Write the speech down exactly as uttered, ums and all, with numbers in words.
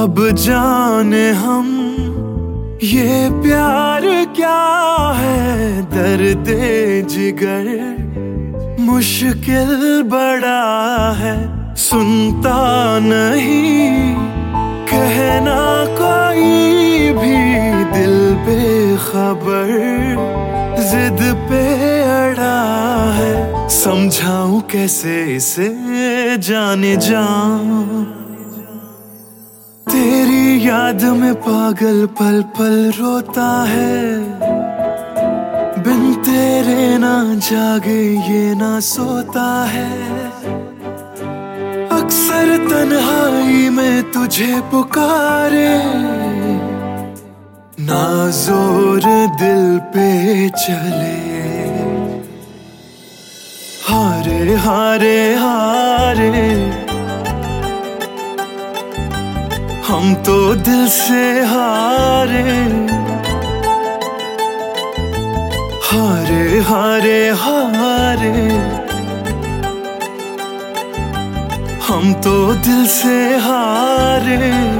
अब जाने हम ये प्यार क्या है, दर्द जिगर मुश्किल बड़ा है। सुनता नहीं कहना कोई भी, दिल बेखबर जिद पे अड़ा है। समझाऊं कैसे इसे जाने जाऊं, तेरी याद में पागल पल पल रोता है। बिन तेरे ना जागे ये ना सोता है। अक्सर तन्हाई में तुझे पुकारे, ना जोर दिल पे चले। हारे हारे हारे हम तो दिल से हारे। हारे हारे हारे हम तो दिल से हारे।